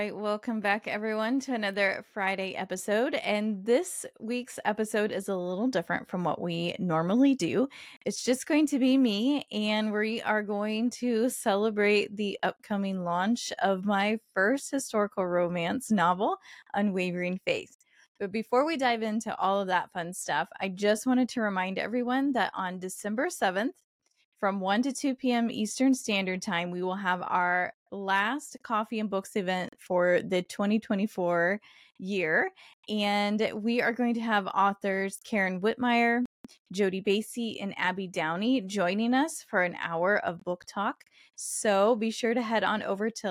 right, welcome back everyone to another Friday episode. And this week's episode is a little different from what we normally do. It's just going to be me, and we are going to celebrate the upcoming launch of my first historical romance novel, Unwavering Faith. But before we dive into all of that fun stuff, I just wanted to remind everyone that on December 7th, from 1 to 2 p.m. Eastern Standard Time, we will have our last Coffee and Books event for the 2024 year. And we are going to have authors Karen Whitmire, Jody Basie, and Abby Downey joining us for an hour of book talk. So be sure to head on over to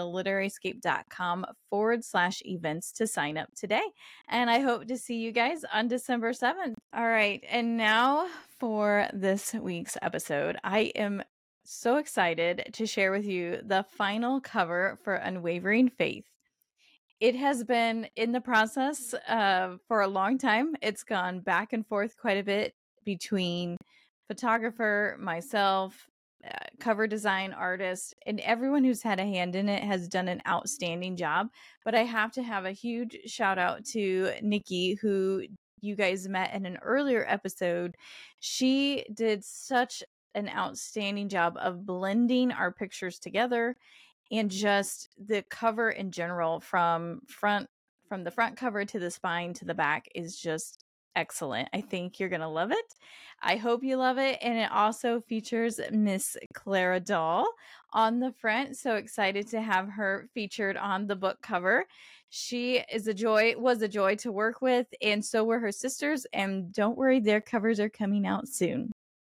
literaryscape.com/events to sign up today. And I hope to see you guys on December 7th. All right. And now for this week's episode, I am so excited to share with you the final cover for Unwavering Faith. It has been in the process for a long time. It's gone back and forth quite a bit between photographer, myself, cover design artist, and everyone who's had a hand in it has done an outstanding job. But I have to have a huge shout out to Nikki, who you guys met in an earlier episode. She did such an outstanding job of blending our pictures together, and just the cover in general from the front cover to the spine to the back is just excellent. I think you're gonna love it. I hope you love it. And it also features Miss Clara Dahl on the front. So excited to have her featured on the book cover. She was a joy to work with, and so were her sisters. And don't worry, their covers are coming out soon.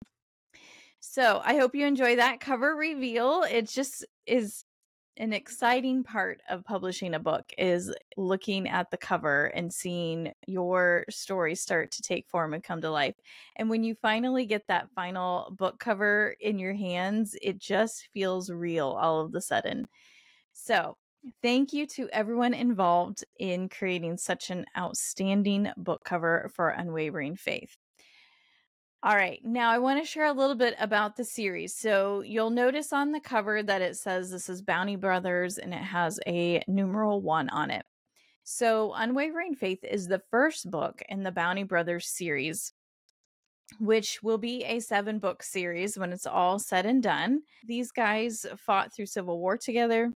So I hope you enjoy that cover reveal. It just is an exciting part of publishing a book, is looking at the cover and seeing your story start to take form and come to life. And when you finally get that final book cover in your hands, it just feels real all of a sudden. So thank you to everyone involved in creating such an outstanding book cover for Unwavering Faith. All right, now I want to share a little bit about the series. So you'll notice on the cover that it says this is Bounty Brothers, and it has a numeral 1 on it. So Unwavering Faith is the first book in the Bounty Brothers series, which will be a 7-book series when it's all said and done. These guys fought through Civil War together,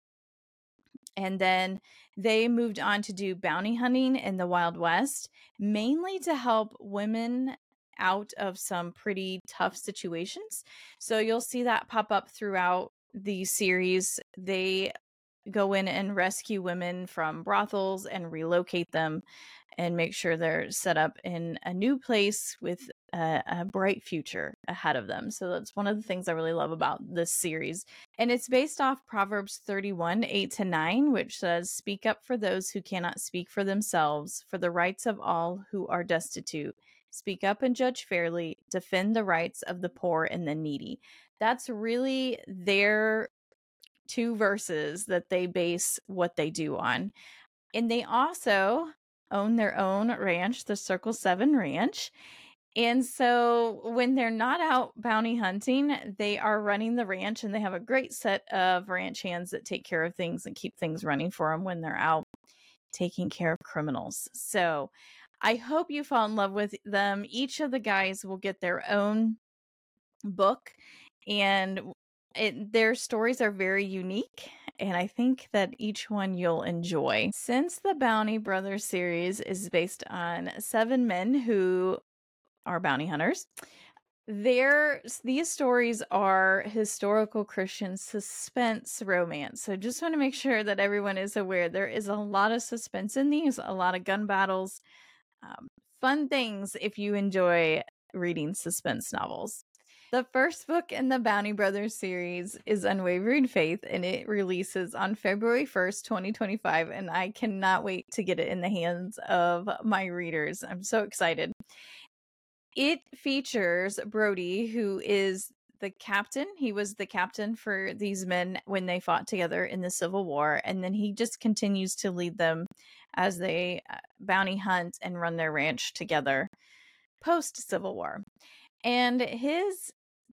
and then they moved on to do bounty hunting in the Wild West, mainly to help women out of some pretty tough situations. So you'll see that pop up throughout the series. They go in and rescue women from brothels and relocate them and make sure they're set up in a new place with a bright future ahead of them. So that's one of the things I really love about this series. And it's based off Proverbs 31, 8-9, which says, "Speak up for those who cannot speak for themselves, for the rights of all who are destitute. Speak up and judge fairly. Defend the rights of the poor and the needy." That's really their 2 verses that they base what they do on. And they also own their own ranch, the Circle 7 Ranch. And so when they're not out bounty hunting, they are running the ranch, and they have a great set of ranch hands that take care of things and keep things running for them when they're out taking care of criminals. So I hope you fall in love with them. Each of the guys will get their own book, and their stories are very unique, and I think that each one you'll enjoy. Since the Bounty Brothers series is based on 7 men who are bounty hunters, these stories are historical Christian suspense romance. So just want to make sure that everyone is aware there is a lot of suspense in these, a lot of gun battles, fun things if you enjoy reading suspense novels. The first book in the Bounty Brothers series is Unwavering Faith, and it releases on February 1st, 2025, and I cannot wait to get it in the hands of my readers. I'm so excited. It features Brody, who is the captain. He was the captain for these men when they fought together in the Civil War, and then he just continues to lead them as they bounty hunt and run their ranch together post-Civil War. And his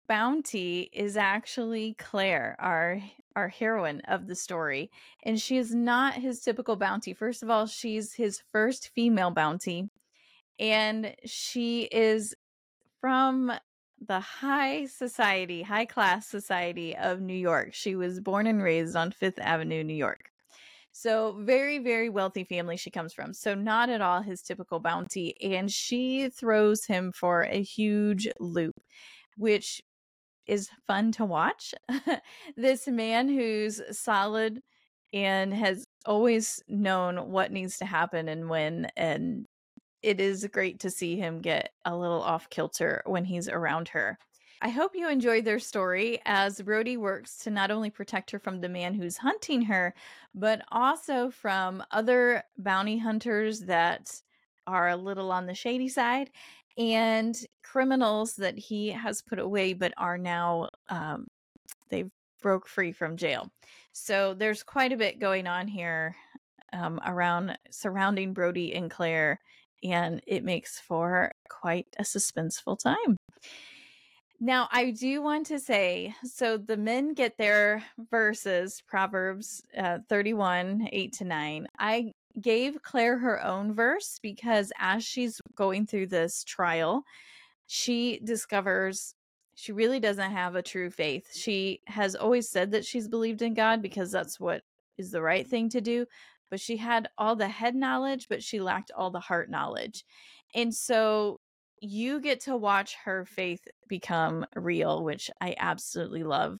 bounty is actually Claire, our heroine of the story, and she is not his typical bounty. First of all, she's his first female bounty, and she is from the high class society of New York. She was born and raised on Fifth Avenue, New York. So very, very wealthy family she comes from. So not at all his typical bounty. And she throws him for a huge loop, which is fun to watch. This man who's solid and has always known what needs to happen and when, and it is great to see him get a little off kilter when he's around her. I hope you enjoyed their story as Brody works to not only protect her from the man who's hunting her, but also from other bounty hunters that are a little on the shady side and criminals that he has put away but are now they've broke free from jail. So there's quite a bit going on here around surrounding Brody and Claire, and it makes for quite a suspenseful time. Now, I do want to say, so the men get their verses, Proverbs 31, 8-9. I gave Claire her own verse because as she's going through this trial, she discovers she really doesn't have a true faith. She has always said that she's believed in God because that's what is the right thing to do. But she had all the head knowledge, but she lacked all the heart knowledge. And so you get to watch her faith become real, which I absolutely love.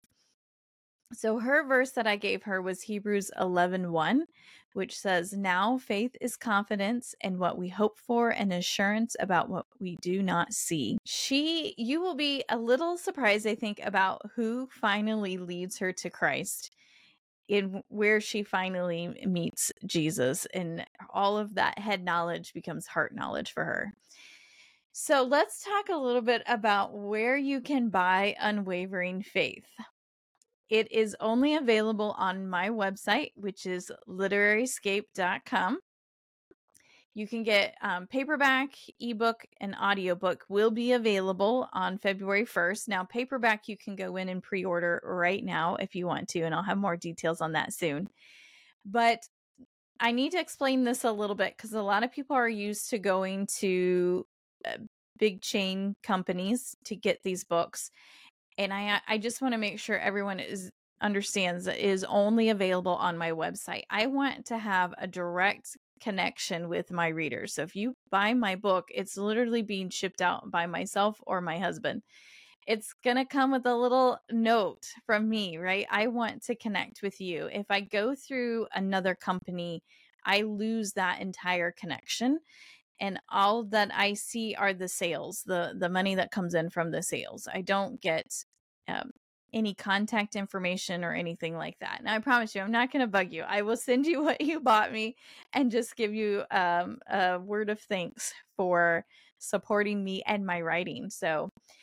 So her verse that I gave her was Hebrews 11:1, which says, "Now faith is confidence in what we hope for and assurance about what we do not see." You will be a little surprised, I think, about who finally leads her to Christ, in where she finally meets Jesus, and all of that head knowledge becomes heart knowledge for her. So let's talk a little bit about where you can buy Unwavering Faith. It is only available on my website, which is literaryscape.com. You can get paperback, ebook, and audiobook will be available on February 1st. Now, paperback, you can go in and pre-order right now if you want to, and I'll have more details on that soon. But I need to explain this a little bit because a lot of people are used to going to big chain companies to get these books. And I just want to make sure everyone understands that it is only available on my website. I want to have a direct connection with my readers. So if you buy my book, it's literally being shipped out by myself or my husband. It's going to come with a little note from me, right? I want to connect with you. If I go through another company, I lose that entire connection. And all that I see are the sales, the money that comes in from the sales. I don't get any contact information or anything like that. And I promise you, I'm not going to bug you. I will send you what you bought me and just give you a word of thanks for supporting me and my writing. So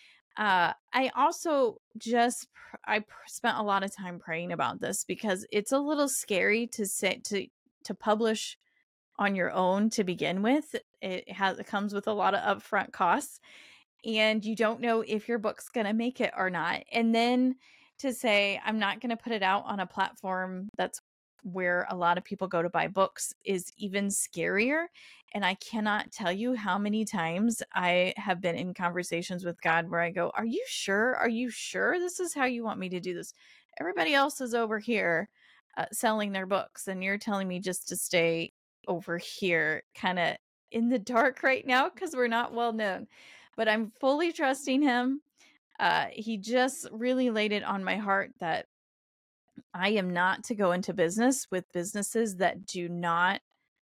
I also I spent a lot of time praying about this because it's a little scary to say to publish on your own to begin with. It comes with a lot of upfront costs, and you don't know if your book's going to make it or not. And then to say, I'm not going to put it out on a platform that's where a lot of people go to buy books is even scarier. And I cannot tell you how many times I have been in conversations with God where I go, are you sure? Are you sure this is how you want me to do this? Everybody else is over here selling their books, and you're telling me just to stay over here kind of in the dark right now because we're not well known. But I'm fully trusting him. He just really laid it on my heart that I am not to go into business with businesses that do not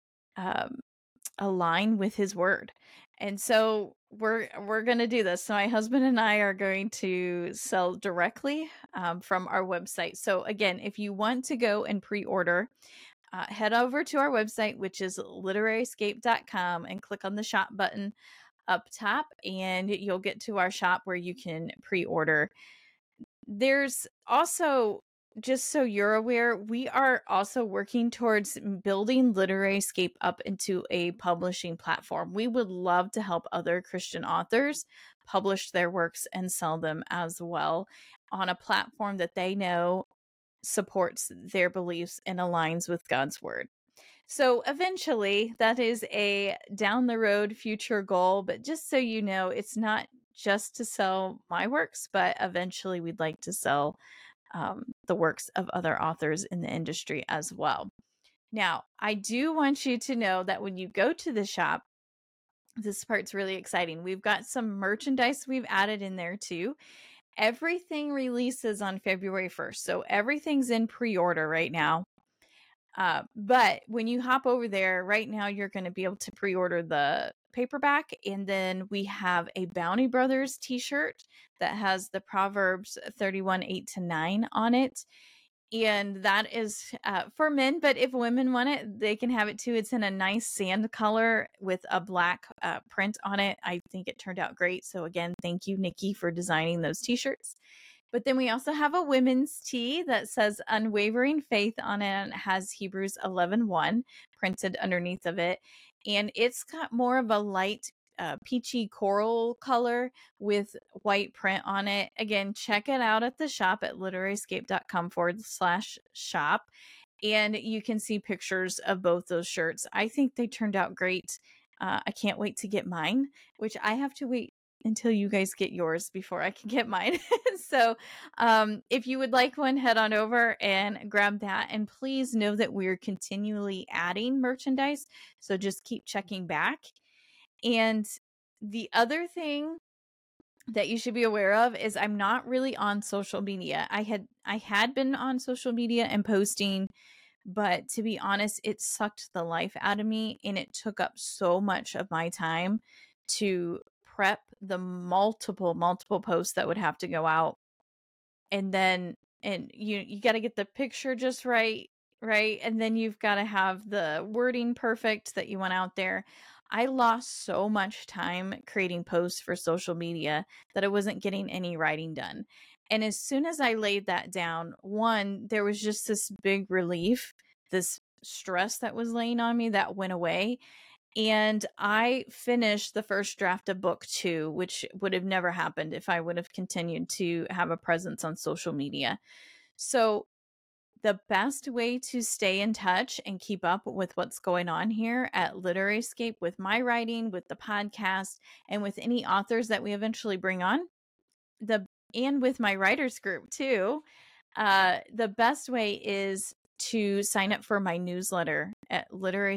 align with his word. And so we're going to do this. So my husband and I are going to sell directly from our website. So again, if you want to go and pre-order, head over to our website, which is literaryscape.com, and click on the shop button up top, and you'll get to our shop where you can pre-order. There's also just so you're aware, we are also working towards building Literaryscape up into a publishing platform. We would love to help other Christian authors publish their works and sell them as well on a platform that they know supports their beliefs and aligns with God's word. So eventually, that is a down the road future goal, but just so you know, it's not just to sell my works, but eventually we'd like to sell the works of other authors in the industry as well. Now, I do want you to know that when you go to the shop, this part's really exciting. We've got some merchandise we've added in there too. Everything releases on February 1st. So everything's in pre-order right now. But when you hop over there right now, you're going to be able to pre-order the paperback. And then we have a Bounty Brothers t-shirt that has the Proverbs 31:8-9 on it. And that is for men, but if women want it, they can have it too. It's in a nice sand color with a black print on it. I think it turned out great. So again, thank you, Nikki, for designing those t-shirts. But then we also have a women's tee that says Unwavering Faith on it and has Hebrews 11:1 printed underneath of it. And it's got more of a light peachy coral color with white print on it. Again, check it out at the shop at literaryscape.com/shop. And you can see pictures of both those shirts. I think they turned out great. I can't wait to get mine, which I have to wait until you guys get yours before I can get mine. So if you would like one, head on over and grab that. And please know that we're continually adding merchandise. So just keep checking back. And the other thing that you should be aware of is I'm not really on social media. I had been on social media and posting, but to be honest, it sucked the life out of me and it took up so much of my time to prep the multiple posts that would have to go out. And then you got to get the picture just right, and then you've got to have the wording perfect that you want out there. I lost so much time creating posts for social media that I wasn't getting any writing done. And as soon as I laid that down, one, there was just this big relief, this stress that was laying on me that went away. And I finished the first draft of book 2, which would have never happened if I would have continued to have a presence on social media. So the best way to stay in touch and keep up with what's going on here at Literaryscape with my writing, with the podcast, and with any authors that we eventually bring on, and with my writers group too, the best way is to sign up for my newsletter at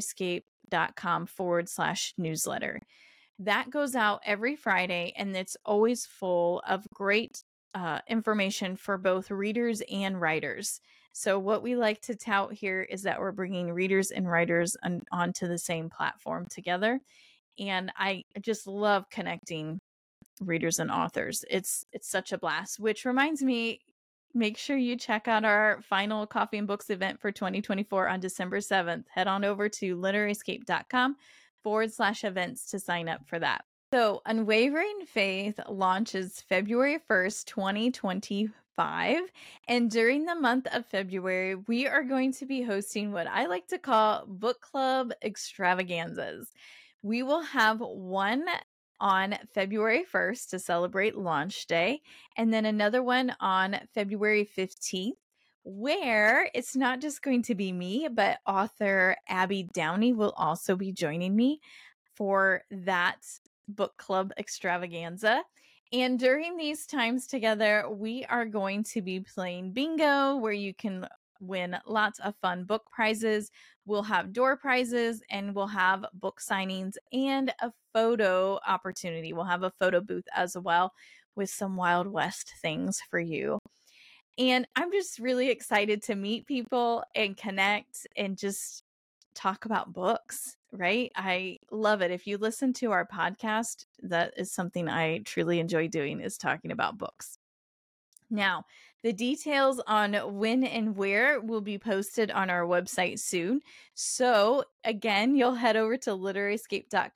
literaryscape.com/newsletter. That goes out every Friday, and it's always full of great information for both readers and writers. So what we like to tout here is that we're bringing readers and writers onto the same platform together. And I just love connecting readers and authors. It's such a blast, which reminds me, make sure you check out our final Coffee and Books event for 2024 on December 7th. Head on over to literaryscape.com/events to sign up for that. So Unwavering Faith launches February 1st, 2025. And during the month of February, we are going to be hosting what I like to call book club extravaganzas. We will have one on February 1st to celebrate launch day, and then another one on February 15th, where it's not just going to be me, but author Abby Downey will also be joining me for that book club extravaganza. And during these times together, we are going to be playing bingo, where you can win lots of fun book prizes. We'll have door prizes, and we'll have book signings and a photo opportunity. We'll have a photo booth as well with some Wild West things for you. And I'm just really excited to meet people and connect and just talk about books, right? I love it. If you listen to our podcast, that is something I truly enjoy doing, is talking about books. Now, the details on when and where will be posted on our website soon. So again, you'll head over to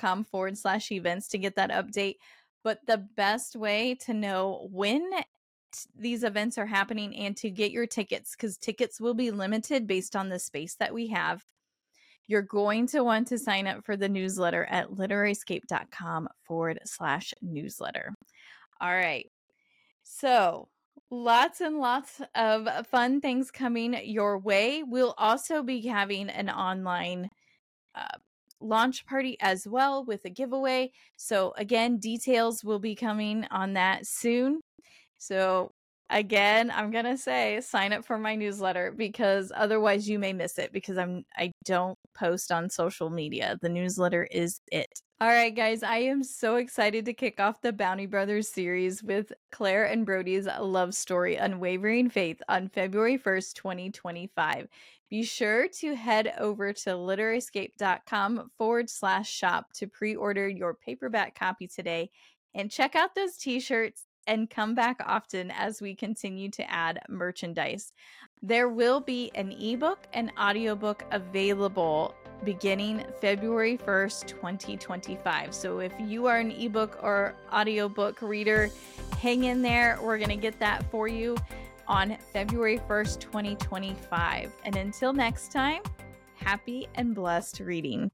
literaryscape.com/events to get that update. But the best way to know when these events are happening and to get your tickets, because tickets will be limited based on the space that we have, you're going to want to sign up for the newsletter at literaryscape.com/newsletter. All right. So lots and lots of fun things coming your way. We'll also be having an online launch party as well with a giveaway. So again, details will be coming on that soon. So again, I'm going to say sign up for my newsletter, because otherwise you may miss it, because I don't post on social media. The newsletter is it. All right, guys, I am so excited to kick off the Bounty Brothers series with Claire and Brody's love story, Unwavering Faith, on February 1st, 2025. Be sure to head over to literaryscape.com/shop to pre-order your paperback copy today, and check out those t-shirts and come back often as we continue to add merchandise. There will be an ebook and audiobook available beginning February 1st, 2025. So if you are an ebook or audiobook reader, hang in there. We're going to get that for you on February 1st, 2025. And until next time, happy and blessed reading.